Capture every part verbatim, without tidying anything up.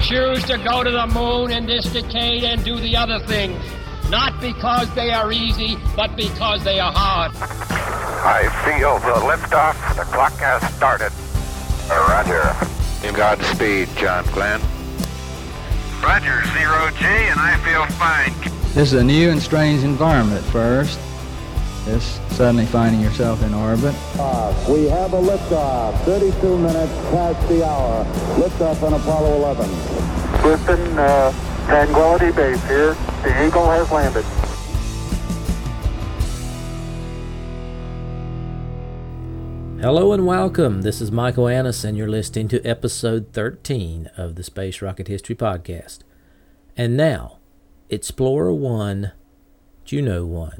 choose to go to the moon in this decade and do the other things, not because they are easy, but because they are hard. I feel the liftoff. The clock has started. Roger. Godspeed, John Glenn. Roger, zero G, and I feel fine. This is a new and strange environment at first. Just suddenly finding yourself in orbit. Uh, we have a liftoff, thirty-two minutes past the hour. Liftoff on Apollo eleven. Houston, uh, Tranquility Base here. The Eagle has landed. Hello and welcome. This is Michael Annis, and you're listening to episode thirteen of the Space Rocket History Podcast. And now, Explorer one, Juno one.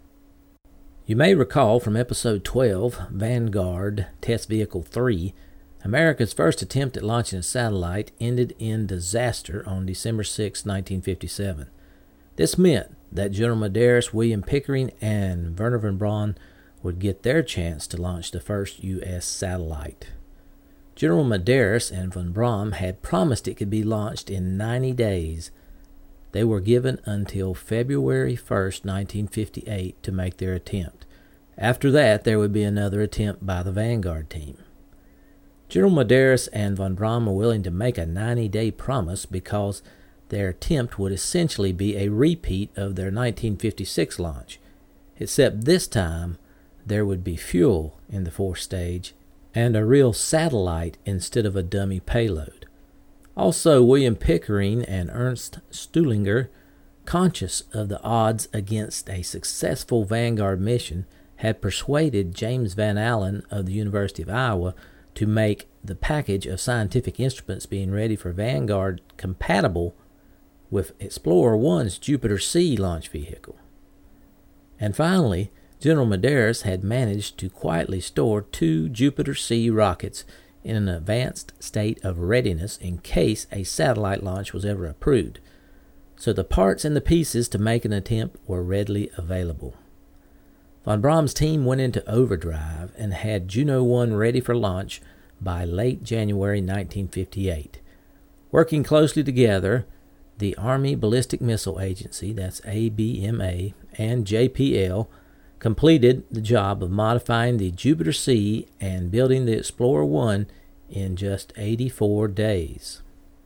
You may recall from episode twelve, Vanguard Test Vehicle three, America's first attempt at launching a satellite ended in disaster on December sixth, nineteen fifty-seven. This meant that General Medairos, William Pickering, and Wernher von Braun would get their chance to launch the first U S satellite. General Medairos and von Braun had promised it could be launched in ninety days. They were given until February first, nineteen fifty-eight to make their attempt. After that, there would be another attempt by the Vanguard team. General Medairos and von Braun were willing to make a ninety-day promise because their attempt would essentially be a repeat of their nineteen fifty-six launch, except this time there would be fuel in the fourth stage and a real satellite instead of a dummy payload. Also, William Pickering and Ernst Stuhlinger, conscious of the odds against a successful Vanguard mission, had persuaded James Van Allen of the University of Iowa to make the package of scientific instruments being ready for Vanguard compatible with Explorer one's Jupiter C launch vehicle. And finally, General Medairos had managed to quietly store two Jupiter C rockets in an advanced state of readiness in case a satellite launch was ever approved, so the parts and the pieces to make an attempt were readily available. Von Braun's team went into overdrive and had Juno one ready for launch by late January nineteen fifty-eight. Working closely together, the Army Ballistic Missile Agency, that's A B M A, and J P L completed the job of modifying the Jupiter C and building the Explorer one in just eighty-four days.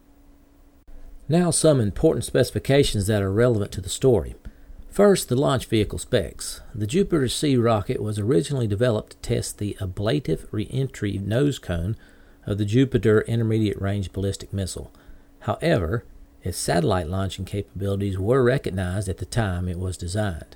Now some important specifications that are relevant to the story. First, the launch vehicle specs. The Jupiter C rocket was originally developed to test the ablative re-entry nose cone of the Jupiter Intermediate Range Ballistic Missile. However, its satellite launching capabilities were recognized at the time it was designed.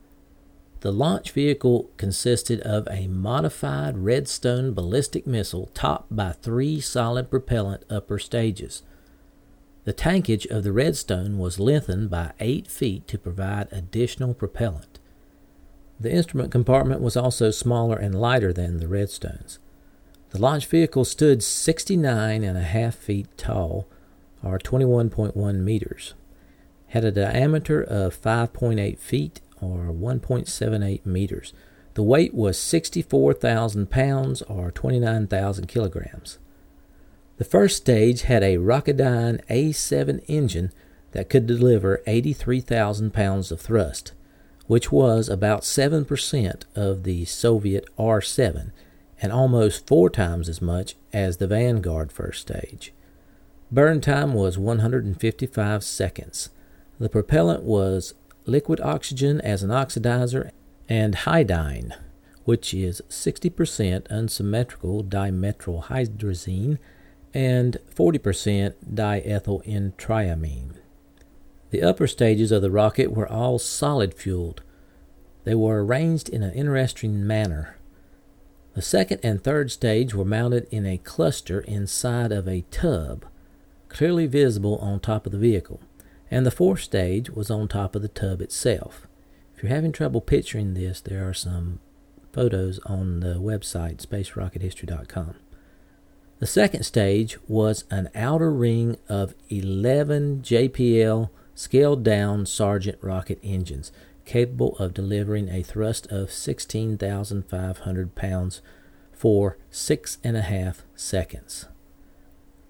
The launch vehicle consisted of a modified Redstone ballistic missile topped by three solid propellant upper stages. The tankage of the Redstone was lengthened by eight feet to provide additional propellant. The instrument compartment was also smaller and lighter than the Redstones. The launch vehicle stood sixty-nine and a half feet tall, or twenty-one point one meters, had a diameter of five point eight feet, or one point seven eight meters. The weight was sixty-four thousand pounds, or twenty-nine thousand kilograms. The first stage had a Rocketdyne A seven engine that could deliver eighty-three thousand pounds of thrust, which was about seven percent of the Soviet R seven and almost four times as much as the Vanguard first stage. Burn time was one hundred fifty-five seconds. The propellant was liquid oxygen as an oxidizer and Hydyne, which is sixty percent unsymmetrical dimethylhydrazine and forty percent diethylentriamine. The upper stages of the rocket were all solid-fueled. They were arranged in an interesting manner. The second and third stage were mounted in a cluster inside of a tub, clearly visible on top of the vehicle, and the fourth stage was on top of the tub itself. If you're having trouble picturing this, there are some photos on the website space rocket history dot com. The second stage was an outer ring of eleven J P L scaled-down Sargent rocket engines, capable of delivering a thrust of sixteen thousand five hundred pounds for six and a half seconds.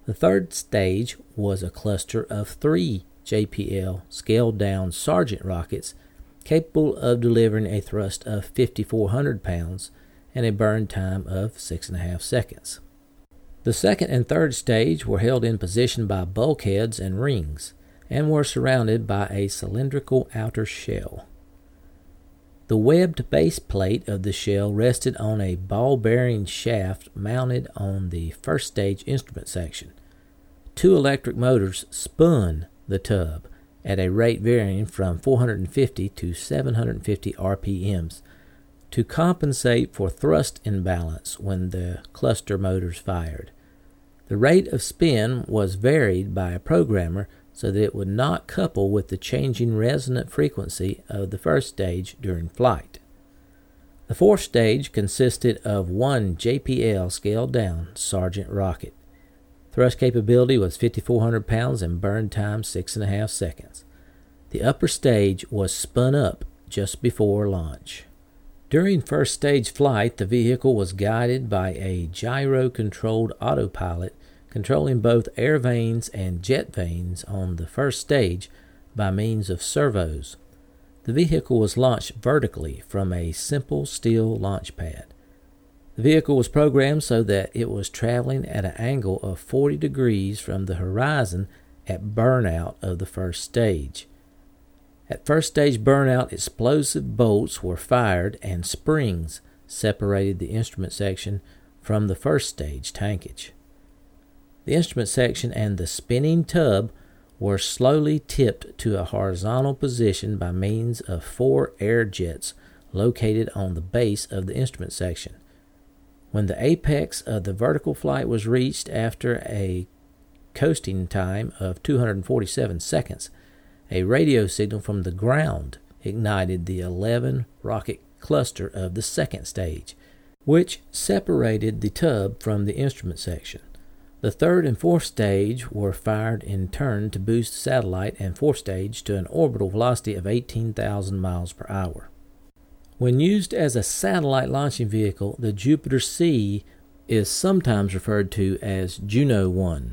The third stage was a cluster of three J P L scaled-down Sargent rockets capable of delivering a thrust of fifty-four hundred pounds and a burn time of six and a half seconds. The second and third stage were held in position by bulkheads and rings, and were surrounded by a cylindrical outer shell. The webbed base plate of the shell rested on a ball-bearing shaft mounted on the first stage instrument section. Two electric motors spun the tub at a rate varying from four hundred fifty to seven hundred fifty R P Ms to compensate for thrust imbalance when the cluster motors fired. The rate of spin was varied by a programmer so that it would not couple with the changing resonant frequency of the first stage during flight. The fourth stage consisted of one J P L scaled-down Sargent rocket. Thrust capability was fifty-four hundred pounds and burn time six and a half seconds. The upper stage was spun up just before launch. During first stage flight, the vehicle was guided by a gyro-controlled autopilot controlling both air vanes and jet vanes on the first stage by means of servos. The vehicle was launched vertically from a simple steel launch pad. The vehicle was programmed so that it was traveling at an angle of forty degrees from the horizon at burnout of the first stage. At first stage burnout, explosive bolts were fired and springs separated the instrument section from the first stage tankage. The instrument section and the spinning tub were slowly tipped to a horizontal position by means of four air jets located on the base of the instrument section. When the apex of the vertical flight was reached after a coasting time of two hundred forty-seven seconds, a radio signal from the ground ignited the eleven rocket cluster of the second stage, which separated the tub from the instrument section. The third and fourth stage were fired in turn to boost the satellite and fourth stage to an orbital velocity of eighteen thousand miles per hour. When used as a satellite launching vehicle, the Jupiter C is sometimes referred to as Juno one.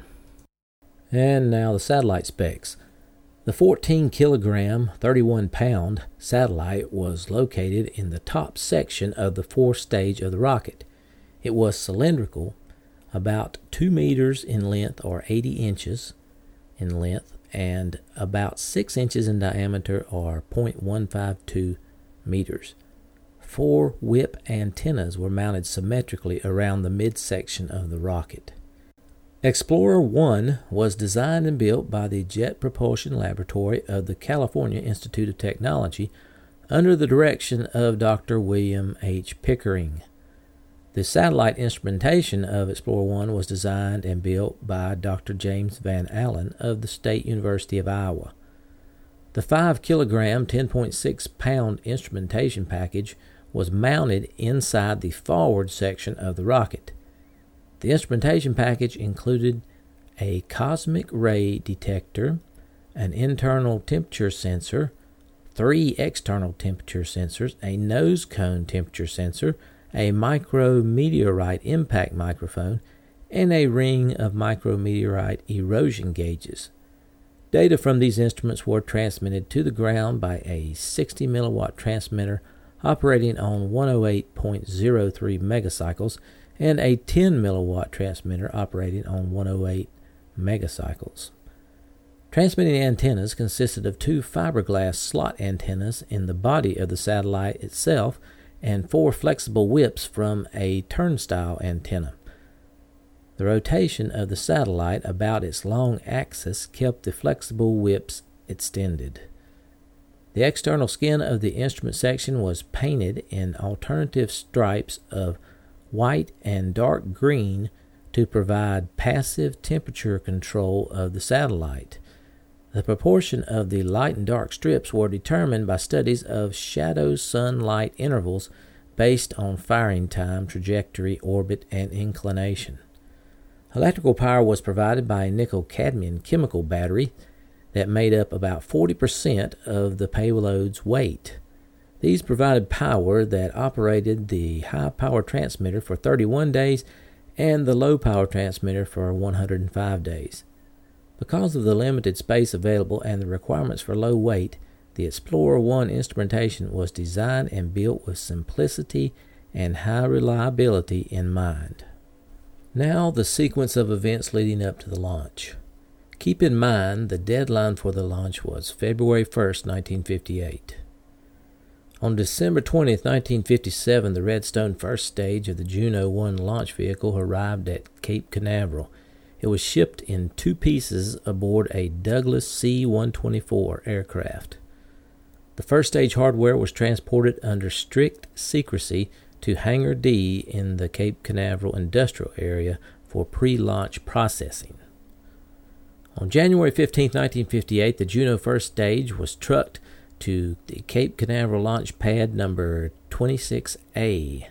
And now the satellite specs. The fourteen kilogram, thirty-one pound satellite was located in the top section of the fourth stage of the rocket. It was cylindrical, about two meters in length or eighty inches in length, and about six inches in diameter or zero point one five two meters. Four whip antennas were mounted symmetrically around the midsection of the rocket. Explorer one was designed and built by the Jet Propulsion Laboratory of the California Institute of Technology under the direction of Doctor William H. Pickering. The satellite instrumentation of Explorer one was designed and built by Doctor James Van Allen of the State University of Iowa. The five kilogram, ten point six pound instrumentation package was mounted inside the forward section of the rocket. The instrumentation package included a cosmic ray detector, an internal temperature sensor, three external temperature sensors, a nose cone temperature sensor, a micrometeorite impact microphone, and a ring of micrometeorite erosion gauges. Data from these instruments were transmitted to the ground by a sixty milliwatt transmitter operating on one oh eight point oh three megacycles and a ten milliwatt transmitter operating on one oh eight megacycles. Transmitting antennas consisted of two fiberglass slot antennas in the body of the satellite itself and four flexible whips from a turnstile antenna. The rotation of the satellite about its long axis kept the flexible whips extended. The external skin of the instrument section was painted in alternative stripes of white and dark green to provide passive temperature control of the satellite. The proportion of the light and dark strips were determined by studies of shadow-sunlight intervals based on firing time, trajectory, orbit, and inclination. Electrical power was provided by a nickel-cadmium chemical battery that made up about forty percent of the payload's weight. These provided power that operated the high-power transmitter for thirty-one days and the low-power transmitter for one hundred five days. Because of the limited space available and the requirements for low weight, the Explorer one instrumentation was designed and built with simplicity and high reliability in mind. Now the sequence of events leading up to the launch. Keep in mind the deadline for the launch was February first, nineteen fifty-eight. On December twentieth, nineteen fifty-seven, the Redstone first stage of the Juno one launch vehicle arrived at Cape Canaveral. It was shipped in two pieces aboard a Douglas C one twenty-four aircraft. The first stage hardware was transported under strict secrecy to Hangar D in the Cape Canaveral industrial area for pre-launch processing. On January fifteenth, nineteen fifty-eight, the Juno first stage was trucked to the Cape Canaveral launch pad number twenty-six A.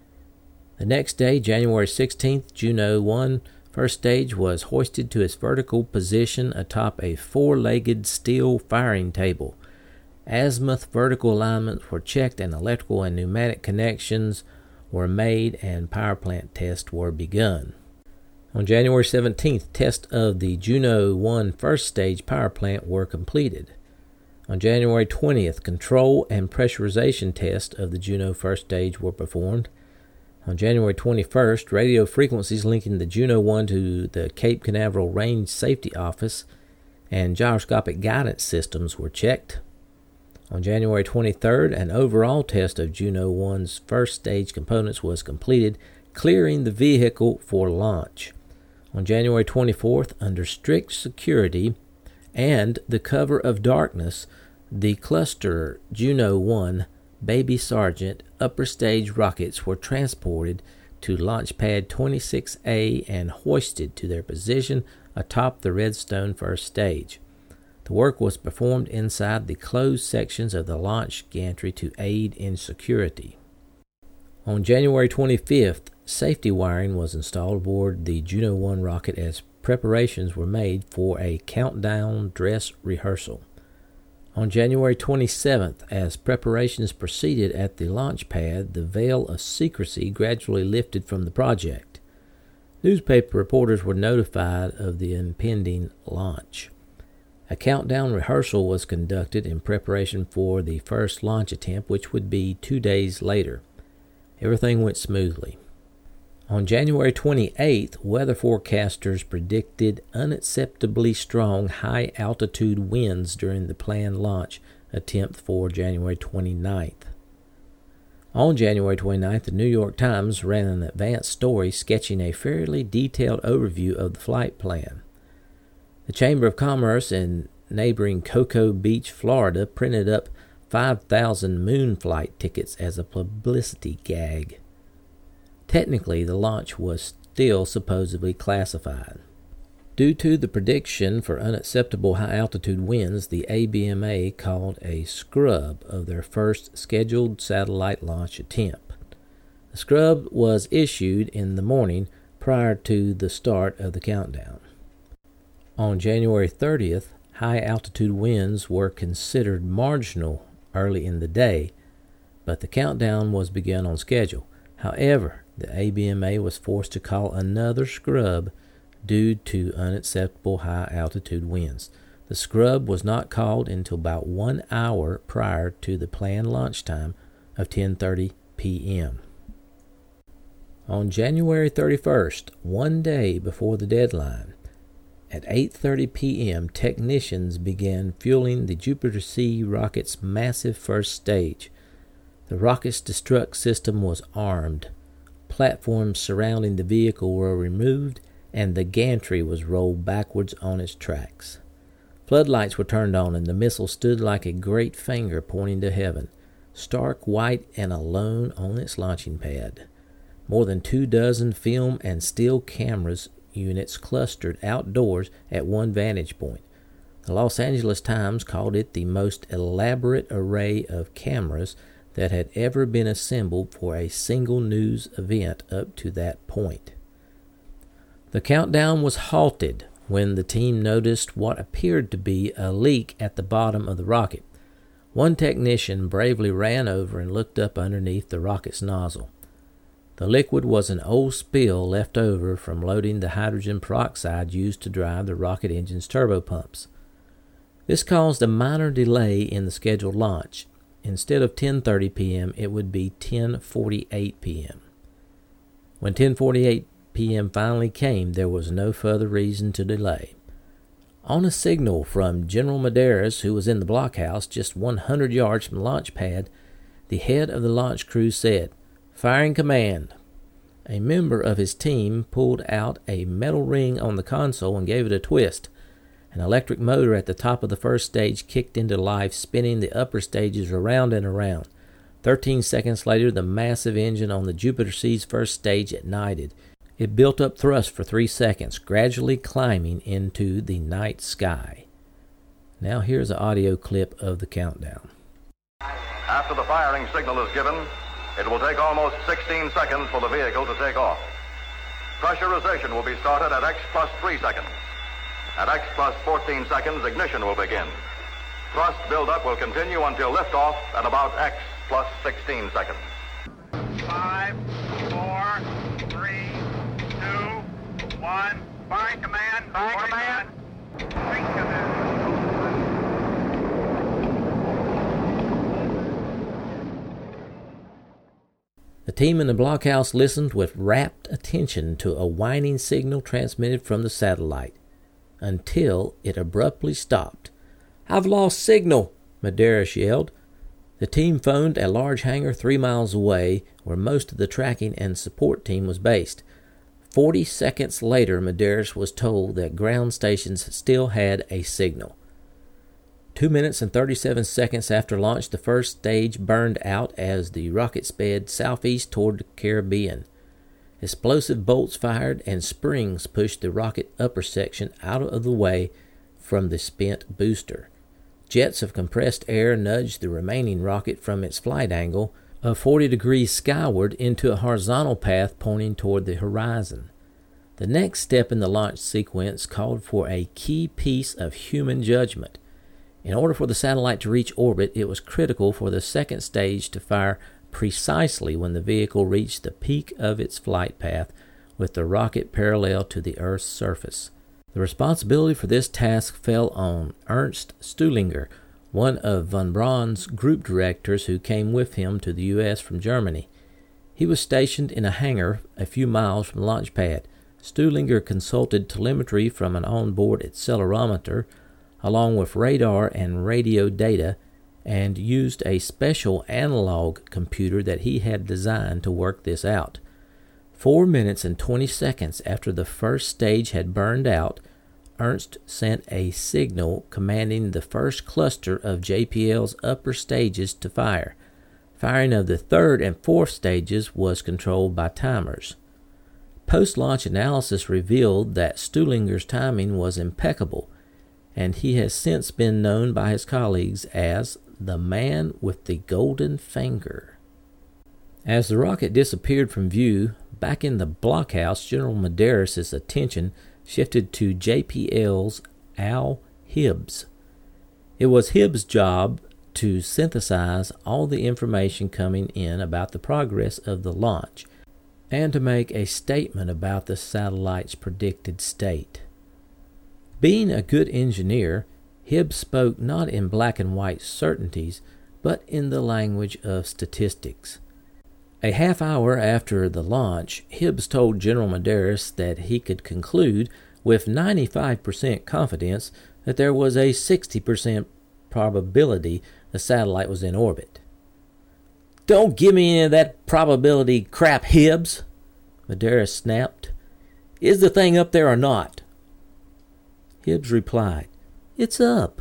The next day, January sixteenth, Juno one first stage was hoisted to its vertical position atop a four-legged steel firing table. Azimuth vertical alignments were checked and electrical and pneumatic connections were made and power plant tests were begun. On January seventeenth, tests of the Juno one first stage power plant were completed. On January twentieth, control and pressurization tests of the Juno first stage were performed. On January twenty-first, radio frequencies linking the Juno one to the Cape Canaveral Range Safety Office and gyroscopic guidance systems were checked. On January twenty-third, an overall test of Juno one's first stage components was completed, clearing the vehicle for launch. On January twenty-fourth, under strict security and the cover of darkness, the cluster Juno one Baby Sergeant upper stage rockets were transported to Launch Pad twenty-six A and hoisted to their position atop the Redstone first stage. The work was performed inside the closed sections of the launch gantry to aid in security. On January twenty-fifth, safety wiring was installed aboard the Juno one rocket as preparations were made for a countdown dress rehearsal. On January twenty-seventh, as preparations proceeded at the launch pad, the veil of secrecy gradually lifted from the project. Newspaper reporters were notified of the impending launch. A countdown rehearsal was conducted in preparation for the first launch attempt, which would be two days later. Everything went smoothly. On January twenty-eighth, weather forecasters predicted unacceptably strong high-altitude winds during the planned launch attempt for January twenty-ninth. On January twenty-ninth, the New York Times ran an advance story sketching a fairly detailed overview of the flight plan. The Chamber of Commerce in neighboring Cocoa Beach, Florida, printed up five thousand moon flight tickets as a publicity gag. Technically, the launch was still supposedly classified. Due to the prediction for unacceptable high-altitude winds, the A B M A called a scrub of their first scheduled satellite launch attempt. The scrub was issued in the morning prior to the start of the countdown. On January thirtieth, high-altitude winds were considered marginal early in the day, but the countdown was begun on schedule. However, the A B M A was forced to call another scrub due to unacceptable high-altitude winds. The scrub was not called until about one hour prior to the planned launch time of ten thirty p.m. On January thirty-first, one day before the deadline, at eight thirty p.m., technicians began fueling the Jupiter C rocket's massive first stage. The rocket's destruct system was armed. Platforms surrounding the vehicle were removed, and the gantry was rolled backwards on its tracks. Floodlights were turned on, and the missile stood like a great finger pointing to heaven, stark white and alone on its launching pad. More than two dozen film and still cameras units clustered outdoors at one vantage point. The Los Angeles Times called it the most elaborate array of cameras that had ever been assembled for a single news event up to that point. The countdown was halted when the team noticed what appeared to be a leak at the bottom of the rocket. One technician bravely ran over and looked up underneath the rocket's nozzle. The liquid was an old spill left over from loading the hydrogen peroxide used to drive the rocket engine's turbopumps. This caused a minor delay in the scheduled launch. Instead of ten thirty p.m., it would be ten forty-eight p.m. When ten forty-eight p.m. finally came, there was no further reason to delay. On a signal from General Medeiros, who was in the blockhouse just one hundred yards from the launch pad, the head of the launch crew said, "Firing command." A member of his team pulled out a metal ring on the console and gave it a twist. An electric motor at the top of the first stage kicked into life, spinning the upper stages around and around. Thirteen seconds later, the massive engine on the Jupiter C's first stage ignited. It built up thrust for three seconds, gradually climbing into the night sky. Now here's an audio clip of the countdown. After the firing signal is given, it will take almost sixteen seconds for the vehicle to take off. Pressurization will be started at X plus three seconds. At X plus fourteen seconds, ignition will begin. Thrust buildup will continue until liftoff at about X plus sixteen seconds. Five, four, three, two, one. Firing command. Firing command. Firing command. The team in the blockhouse listened with rapt attention to a whining signal transmitted from the satellite, until it abruptly stopped. "I've lost signal," Medeiros yelled. The team phoned a large hangar three miles away, where most of the tracking and support team was based. Forty seconds later, Medeiros was told that ground stations still had a signal. Two minutes and thirty-seven seconds after launch, the first stage burned out as the rocket sped southeast toward the Caribbean. Explosive bolts fired and springs pushed the rocket upper section out of the way from the spent booster. Jets of compressed air nudged the remaining rocket from its flight angle of forty degrees skyward into a horizontal path pointing toward the horizon. The next step in the launch sequence called for a key piece of human judgment. In order for the satellite to reach orbit, it was critical for the second stage to fire precisely when the vehicle reached the peak of its flight path, with the rocket parallel to the Earth's surface. The responsibility for this task fell on Ernst Stuhlinger, one of von Braun's group directors who came with him to the U S from Germany. He was stationed in a hangar a few miles from the launch pad. Stuhlinger consulted telemetry from an onboard accelerometer, along with radar and radio data, and used a special analog computer that he had designed to work this out. Four minutes and twenty seconds after the first stage had burned out, Ernst sent a signal commanding the first cluster of J P L's upper stages to fire. Firing of the third and fourth stages was controlled by timers. Post-launch analysis revealed that Stuhlinger's timing was impeccable, and he has since been known by his colleagues as the man with the golden finger. As the rocket disappeared from view, back in the blockhouse, General Medeiros' attention shifted to J P L's Al Hibbs. It was Hibbs' job to synthesize all the information coming in about the progress of the launch and to make a statement about the satellite's predicted state. Being a good engineer, Hibbs spoke not in black and white certainties, but in the language of statistics. A half hour after the launch, Hibbs told General Medeiros that he could conclude with ninety-five percent confidence that there was a sixty percent probability the satellite was in orbit. "Don't give me any of that probability crap, Hibbs," Medeiros snapped. "Is the thing up there or not?" Hibbs replied, "It's up."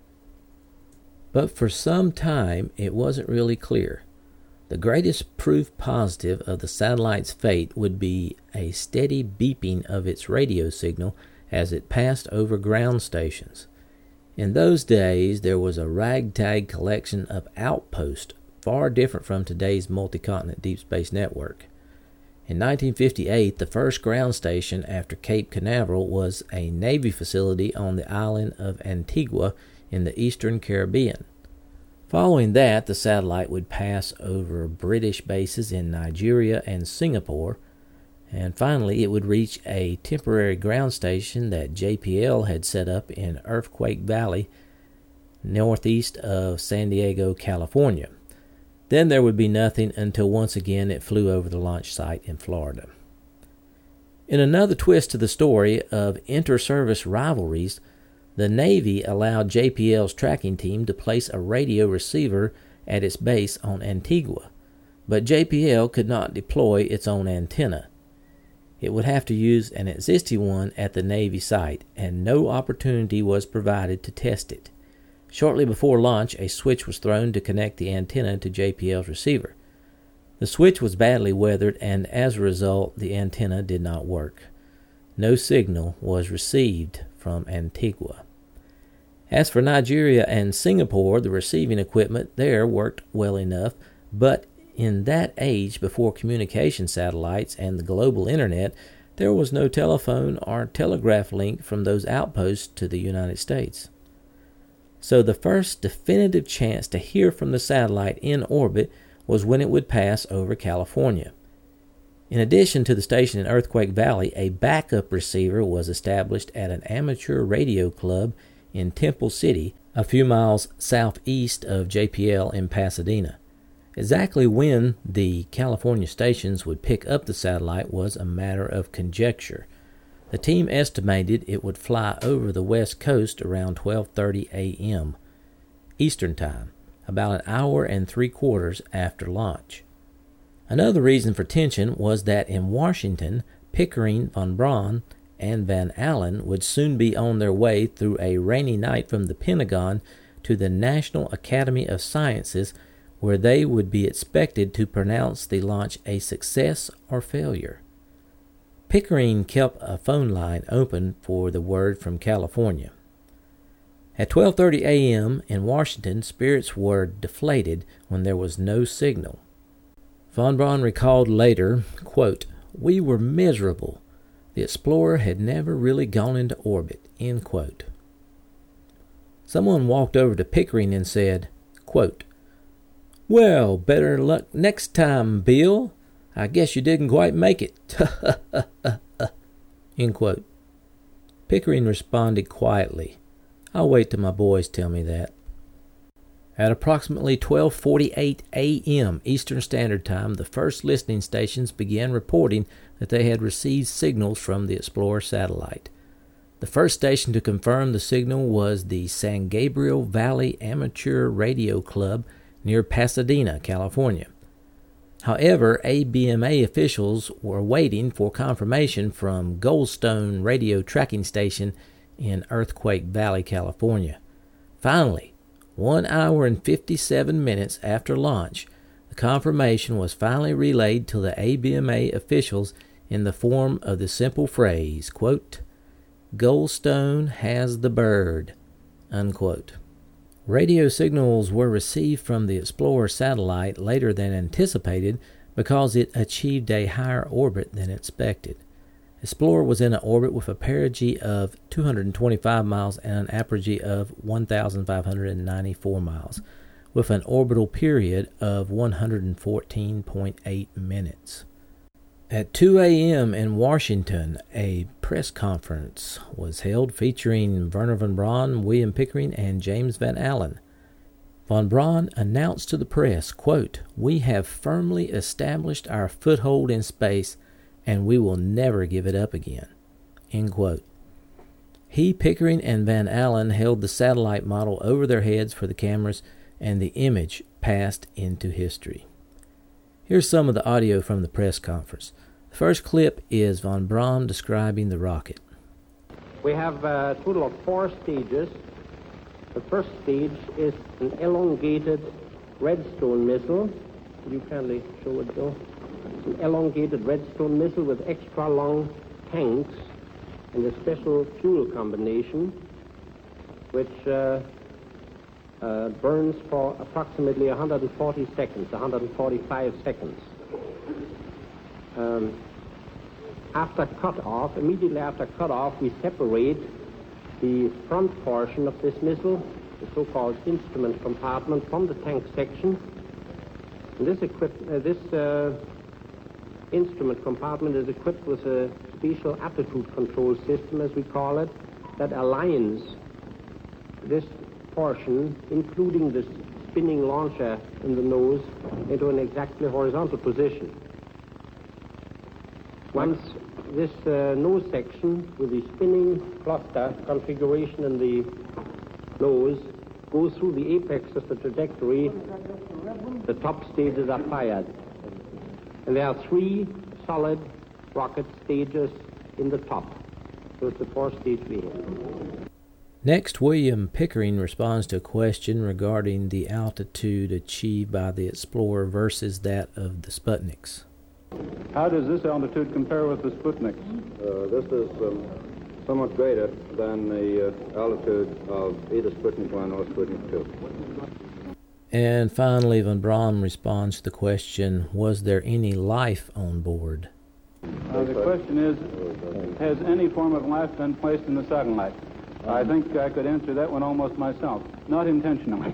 But for some time it wasn't really clear. The greatest proof positive of the satellite's fate would be a steady beeping of its radio signal as it passed over ground stations. In those days, there was a ragtag collection of outposts far different from today's multi-continent deep space network. In nineteen fifty-eight, the first ground station after Cape Canaveral was a Navy facility on the island of Antigua in the eastern Caribbean. Following that, the satellite would pass over British bases in Nigeria and Singapore, and finally it would reach a temporary ground station that J P L had set up in Earthquake Valley, northeast of San Diego, California. Then there would be nothing until once again it flew over the launch site in Florida. In another twist to the story of inter-service rivalries, the Navy allowed J P L's tracking team to place a radio receiver at its base on Antigua, but J P L could not deploy its own antenna. It would have to use an existing one at the Navy site, and no opportunity was provided to test it. Shortly before launch, a switch was thrown to connect the antenna to J P L's receiver. The switch was badly weathered, and as a result, the antenna did not work. No signal was received from Antigua. As for Nigeria and Singapore, the receiving equipment there worked well enough, but in that age before communication satellites and the global internet, there was no telephone or telegraph link from those outposts to the United States. So the first definitive chance to hear from the satellite in orbit was when it would pass over California. In addition to the station in Earthquake Valley, a backup receiver was established at an amateur radio club in Temple City, a few miles southeast of J P L in Pasadena. Exactly when the California stations would pick up the satellite was a matter of conjecture. The team estimated it would fly over the west coast around twelve thirty a.m. Eastern Time, about an hour and three quarters after launch. Another reason for tension was that in Washington, Pickering, von Braun, and Van Allen would soon be on their way through a rainy night from the Pentagon to the National Academy of Sciences, where they would be expected to pronounce the launch a success or failure. Pickering kept a phone line open for the word from California. At twelve thirty a.m. in Washington, spirits were deflated when there was no signal. Von Braun recalled later, quote, "We were miserable. The Explorer had never really gone into orbit," end quote. Someone walked over to Pickering and said, quote, "Well, better luck next time, Bill. I guess you didn't quite make it." End quote. Pickering responded quietly, "I'll wait till my boys tell me that." At approximately twelve forty-eight a.m. Eastern Standard Time, the first listening stations began reporting that they had received signals from the Explorer satellite. The first station to confirm the signal was the San Gabriel Valley Amateur Radio Club near Pasadena, California. However, A B M A officials were waiting for confirmation from Goldstone Radio Tracking Station in Earthquake Valley, California. Finally, one hour and fifty-seven minutes after launch, the confirmation was finally relayed to the A B M A officials in the form of the simple phrase, quote, "Goldstone has the bird," unquote. Radio signals were received from the Explorer satellite later than anticipated because it achieved a higher orbit than expected. Explorer was in an orbit with a perigee of two hundred twenty-five miles and an apogee of one thousand five hundred ninety-four miles, with an orbital period of one hundred fourteen point eight minutes. At two a.m. in Washington, a press conference was held featuring Wernher von Braun, William Pickering, and James Van Allen. Von Braun announced to the press, quote, "We have firmly established our foothold in space, and we will never give it up again," end quote. He, Pickering, and Van Allen held the satellite model over their heads for the cameras, and the image passed into history. Here's some of the audio from the press conference. The first clip is von Braun describing the rocket. We have a total of four stages. The first stage is an elongated Redstone missile. Could you kindly show it, Bill? It's an elongated Redstone missile with extra long tanks and a special fuel combination which uh, uh, burns for approximately one hundred forty seconds, one hundred forty-five seconds. Um, after cutoff, immediately after cutoff, we separate the front portion of this missile the so-called instrument compartment from the tank section. And this, equip, uh, this uh, instrument compartment is equipped with a special attitude control system, as we call it, that aligns this portion, including the spinning launcher in the nose, into an exactly horizontal position. Once this uh, nose section with the spinning cluster configuration in the nose goes through the apex of the trajectory, the top stages are fired. And there are three solid rocket stages in the top. So it's a four-stage vehicle. Next, William Pickering responds to a question regarding the altitude achieved by the Explorer versus that of the Sputniks. How does this altitude compare with the Sputniks? Uh, this is um, somewhat greater than the uh, altitude of either Sputnik one or Sputnik two. And finally, von Braun responds to the question, was there any life on board? Uh, the question is, has any form of life been placed in the satellite? I think I could answer that one almost myself. Not intentionally.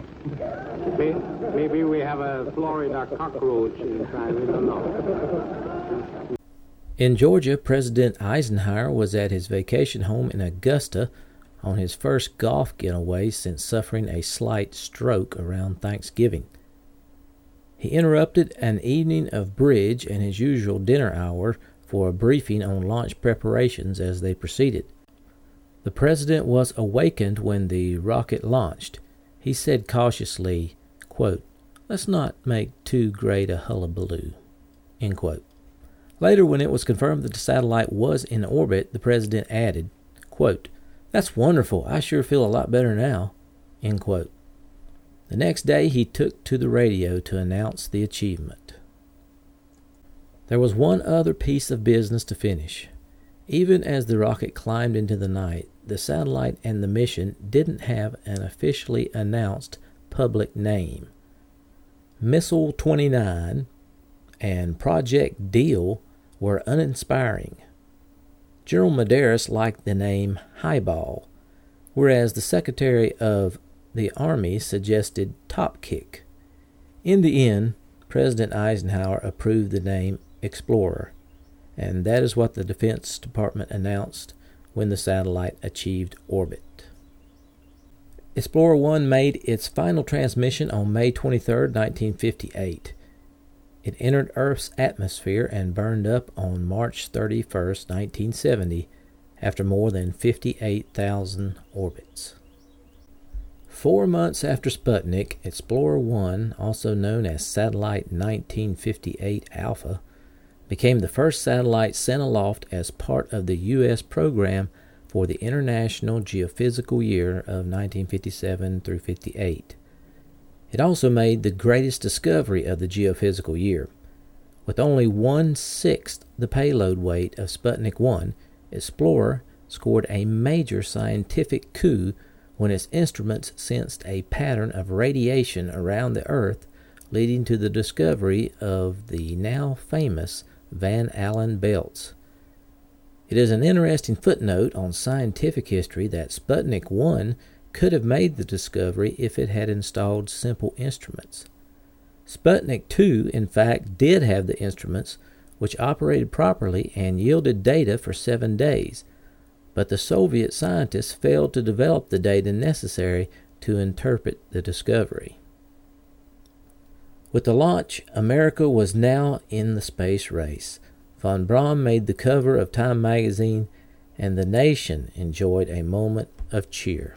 Maybe we have a Florida cockroach inside, we don't know. In Georgia, President Eisenhower was at his vacation home in Augusta on his first golf getaway since suffering a slight stroke around Thanksgiving. He interrupted an evening of bridge and his usual dinner hour for a briefing on launch preparations as they proceeded. The president was awakened when the rocket launched. He said cautiously, quote, "Let's not make too great a hullabaloo," end quote. Later, when it was confirmed that the satellite was in orbit, the president added, quote, "That's wonderful. I sure feel a lot better now," end quote. The next day, he took to the radio to announce the achievement. There was one other piece of business to finish. Even as the rocket climbed into the night, the satellite and the mission didn't have an officially announced public name. Missile twenty-nine and Project Deal were uninspiring. General Medeiros liked the name Highball, whereas the Secretary of the Army suggested Top Kick. In the end, President Eisenhower approved the name Explorer, and that is what the Defense Department announced when the satellite achieved orbit. Explorer one made its final transmission on May twenty-third, nineteen fifty-eight. It entered Earth's atmosphere and burned up on March thirty-first, nineteen seventy, after more than fifty-eight thousand orbits. Four months after Sputnik, Explorer one, also known as Satellite nineteen fifty-eight Alpha, became the first satellite sent aloft as part of the U S program for the International Geophysical Year of nineteen fifty-seven through fifty-eight. It also made the greatest discovery of the geophysical year. With only one-sixth the payload weight of Sputnik one, Explorer scored a major scientific coup when its instruments sensed a pattern of radiation around the Earth, leading to the discovery of the now famous Van Allen belts. It is an interesting footnote on scientific history that Sputnik one could have made the discovery if it had installed simple instruments. Sputnik two, in fact, did have the instruments, which operated properly and yielded data for seven days, but the Soviet scientists failed to develop the data necessary to interpret the discovery. With the launch, America was now in the space race. Von Braun made the cover of Time magazine, and the nation enjoyed a moment of cheer.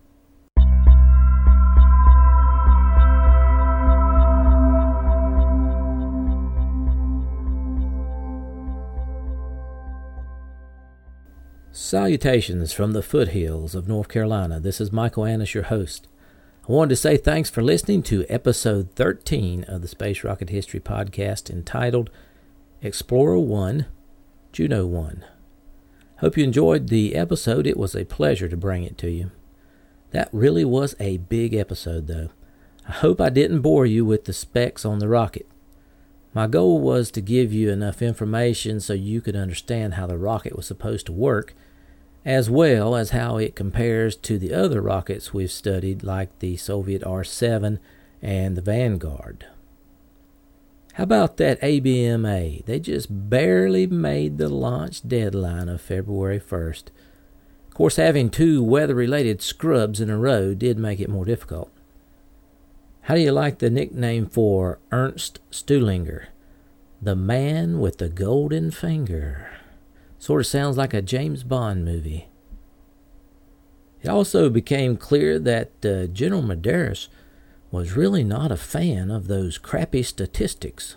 Salutations from the foothills of North Carolina. This is Michael Annis, your host. I wanted to say thanks for listening to episode thirteen of the Space Rocket History Podcast entitled Explorer one, Juno one. Hope you enjoyed the episode. It was a pleasure to bring it to you. That really was a big episode, though. I hope I didn't bore you with the specs on the rocket. My goal was to give you enough information so you could understand how the rocket was supposed to work, as well as how it compares to the other rockets we've studied, like the Soviet R seven and the Vanguard. How about that A B M A? They just barely made the launch deadline of February first. Of course, having two weather-related scrubs in a row did make it more difficult. How do you like the nickname for Ernst Stuhlinger? The man with the golden finger. Sort of sounds like a James Bond movie. It also became clear that uh, General Medeiros was really not a fan of those crappy statistics.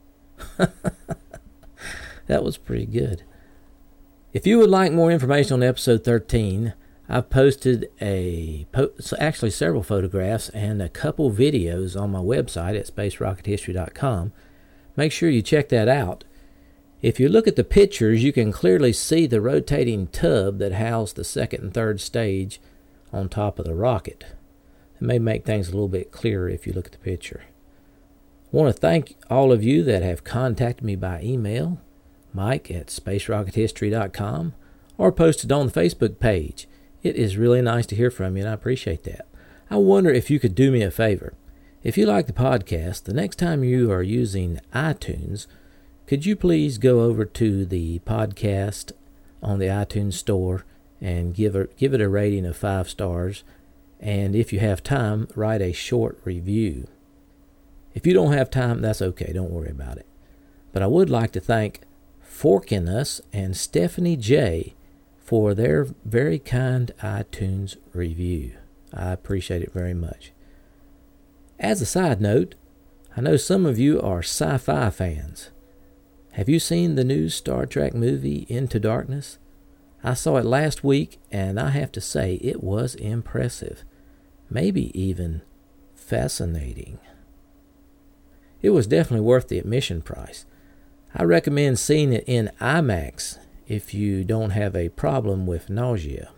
That was pretty good. If you would like more information on episode thirteen, I've posted a po- actually several photographs and a couple videos on my website at space rocket history dot com. Make sure you check that out. If you look at the pictures, you can clearly see the rotating tub that housed the second and third stage on top of the rocket. It may make things a little bit clearer if you look at the picture. I want to thank all of you that have contacted me by email, Mike at space rocket history dot com, or posted on the Facebook page. It is really nice to hear from you, and I appreciate that. I wonder if you could do me a favor. If you like the podcast, the next time you are using iTunes, could you please go over to the podcast on the iTunes store and give it, give it a rating of five stars, and if you have time, write a short review. If you don't have time, that's okay. Don't worry about it. But I would like to thank Forkinus and Stephanie J. for their very kind iTunes review. I appreciate it very much. As a side note, I know some of you are sci-fi fans. Have you seen the new Star Trek movie Into Darkness? I saw it last week, and I have to say it was impressive. Maybe even fascinating. It was definitely worth the admission price. I recommend seeing it in IMAX if you don't have a problem with nausea.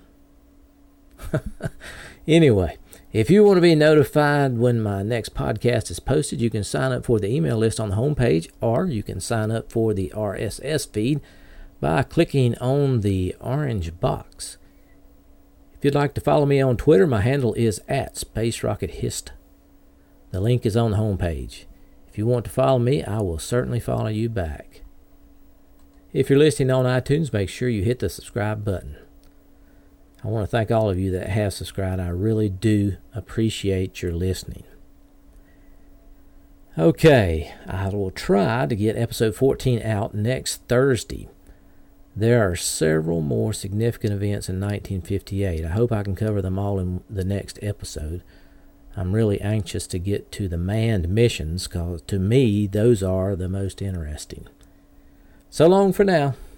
Anyway, if you want to be notified when my next podcast is posted, you can sign up for the email list on the homepage, or you can sign up for the R S S feed by clicking on the orange box. If you'd like to follow me on Twitter, my handle is at Space Rocket Hist. The link is on the homepage. If you want to follow me, I will certainly follow you back. If you're listening on iTunes, make sure you hit the subscribe button. I want to thank all of you that have subscribed. I really do appreciate your listening. Okay, I will try to get episode fourteen out next Thursday. There are several more significant events in nineteen fifty-eight. I hope I can cover them all in the next episode. I'm really anxious to get to the manned missions, because to me, those are the most interesting. So long for now.